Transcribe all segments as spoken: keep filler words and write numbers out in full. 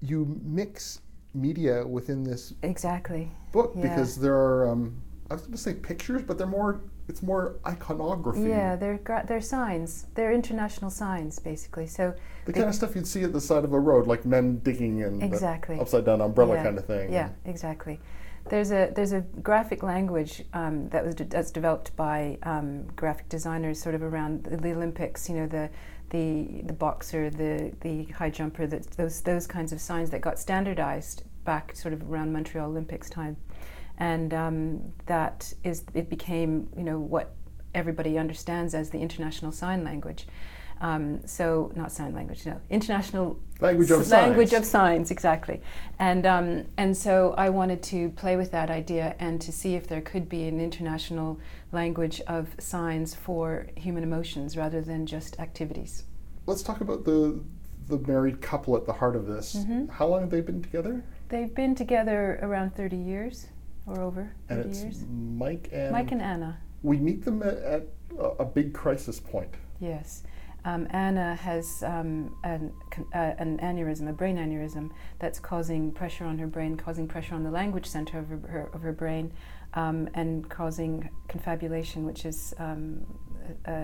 you mix media within this exactly book yeah. because there are um, I was going to say pictures, but they're more it's more iconography. Yeah, they're gra- they're signs. They're international signs, basically. So the they, kind of stuff you'd see at the side of a road, like men digging and exactly upside down umbrella yeah. kind of thing. Yeah, exactly. There's a there's a graphic language um, that was de- that's developed by um, graphic designers sort of around the, the Olympics. You know, the the the boxer, the the high jumper, that those those kinds of signs that got standardized back sort of around Montreal Olympics time, and um, that is it became you know what everybody understands as the international sign language. Um, so not sign language, no, international language of s- signs. Language of signs, exactly. And um, and so I wanted to play with that idea and to see if there could be an international language of signs for human emotions rather than just activities. Let's talk about the the married couple at the heart of this. Mm-hmm. How long have they been together? They've been together around thirty years or over thirty and it's years. Mike and Mike and Anna. We meet them at, at a, a big crisis point. Yes. Um, Anna has um, an, uh, an aneurysm, a brain aneurysm, that's causing pressure on her brain, causing pressure on the language center of her, her, of her brain, um, and causing confabulation, which is um, uh,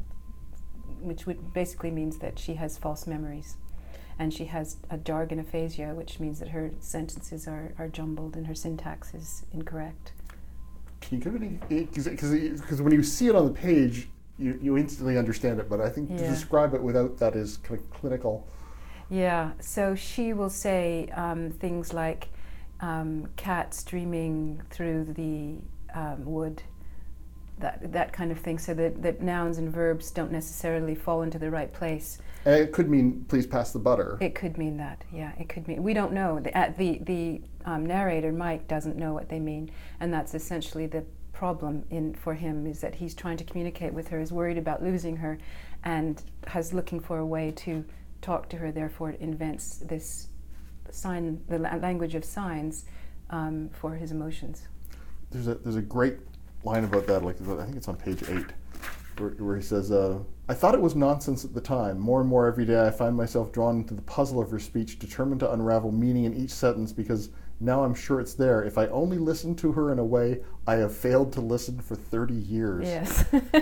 which would basically means that she has false memories, and she has a jargon aphasia, which means that her sentences are, are jumbled and her syntax is incorrect. Can you give any? Because when you see it on the page, you, you instantly understand it, but I think yeah. to describe it without that is kind of clinical. Yeah, so she will say um, things like um, cat streaming through the um, wood, that that kind of thing, so that, that nouns and verbs don't necessarily fall into the right place. And it could mean, please pass the butter. It could mean that, yeah, it could mean, we don't know. The, uh, the, the um, narrator, Mike, doesn't know what they mean, and that's essentially the problem in for him, is that he's trying to communicate with her, is worried about losing her, and has looking for a way to talk to her, therefore invents this sign, the la- language of signs um, for his emotions. There's a there's a great line about that, like I think it's on page eight, where, where he says, uh, I thought it was nonsense at the time. More and more every day I find myself drawn into the puzzle of her speech, determined to unravel meaning in each sentence, because now I'm sure it's there. If I only listen to her in a way I have failed to listen for thirty years. Yes.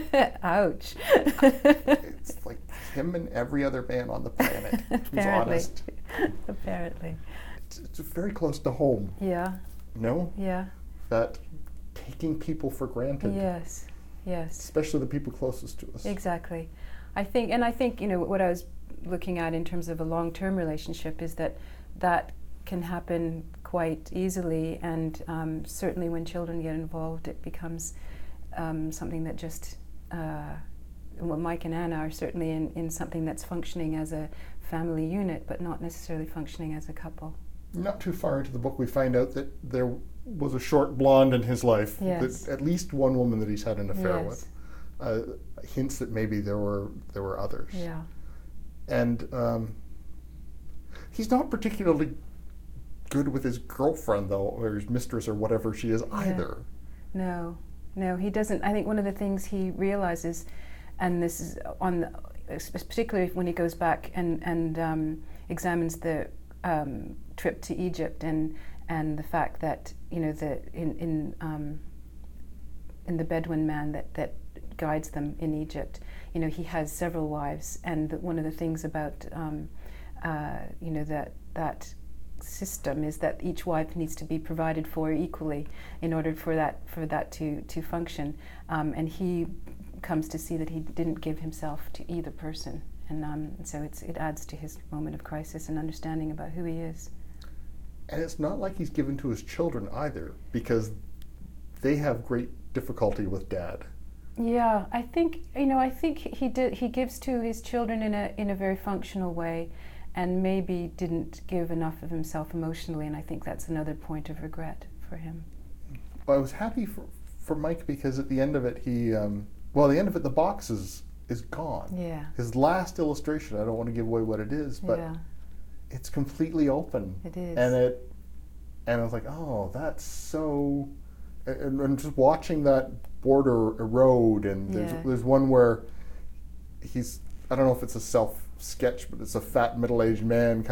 Ouch. It's like him and every other man on the planet who's Apparently. honest. Apparently. It's, it's very close to home. Yeah. No? Yeah. That taking people for granted. Yes. Yes. Especially the people closest to us. Exactly. I think, and I think, you know, what I was looking at in terms of a long-term relationship is that that can happen quite easily, and um, certainly when children get involved, it becomes um, something that just, uh, well, Mike and Anna are certainly in, in something that's functioning as a family unit, but not necessarily functioning as a couple. Not too far into the book, we find out that there was a short blonde in his life, yes. that at least one woman that he's had an affair yes. with. Uh, hints that maybe there were there were others. Yeah. And um, he's not particularly good with his girlfriend, though, or his mistress, or whatever she is, yeah. either. No, no, he doesn't. I think one of the things he realizes, and this is on, the, particularly when he goes back and and um, examines the um, trip to Egypt, and and the fact that you know the in in um, in the Bedouin man that that guides them in Egypt, you know, he has several wives, and the, one of the things about um, uh, you know that that. system is that each wife needs to be provided for equally in order for that for that to to function, um, and he comes to see that he didn't give himself to either person, and um, so it's it adds to his moment of crisis and understanding about who he is. And it's not like he's given to his children either, because they have great difficulty with Dad. Yeah, I think you know I think he did he gives to his children in a in a very functional way, and maybe didn't give enough of himself emotionally, and I think that's another point of regret for him. Well, I was happy for, for Mike, because at the end of it, he, um, well, at the end of it, the box is, is gone. Yeah. His last illustration, I don't want to give away what it is, but yeah. it's completely open. It is. And it, and I was like, oh, that's so, and, and just watching that border erode, and there's, yeah. there's one where he's, I don't know if it's a self sketch, but it's a fat middle-aged man kind of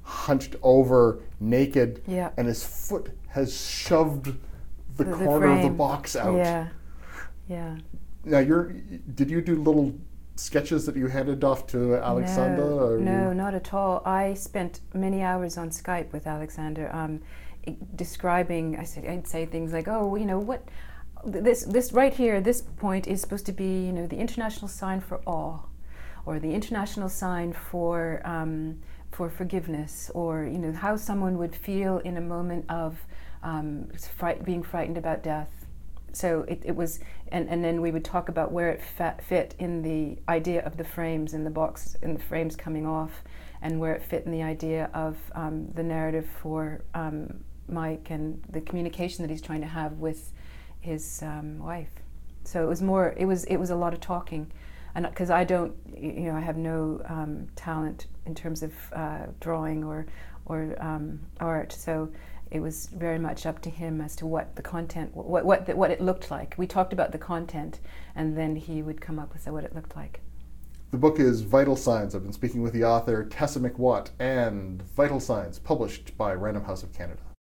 hunched over, naked, Yeah. and his foot has shoved the, The- the corner of the frame. box out. Yeah, yeah. Now, you're, did you do little sketches that you handed off to Alexander? No, or no, you- not at all. I spent many hours on Skype with Alexander, um, i- describing. I said, I'd say things like, "Oh, you know what? This, this right here, this point is supposed to be, you know, the international sign for awe, or the international sign for um, for forgiveness, or you know, how someone would feel in a moment of um, fright, being frightened about death." So it, it was, and, and then we would talk about where it fa- fit in the idea of the frames in the box, in the frames coming off, and where it fit in the idea of um, the narrative for um, Mike and the communication that he's trying to have with his um, wife. So it was more, it was it was a lot of talking, and because I don't, you know, I have no um, talent in terms of uh, drawing or or um, art, so it was very much up to him as to what the content, what what the, what it looked like. We talked about the content, and then he would come up with what it looked like. The book is Vital Signs. I've been speaking with the author Tessa McWatt, and Vital Signs, published by Random House of Canada.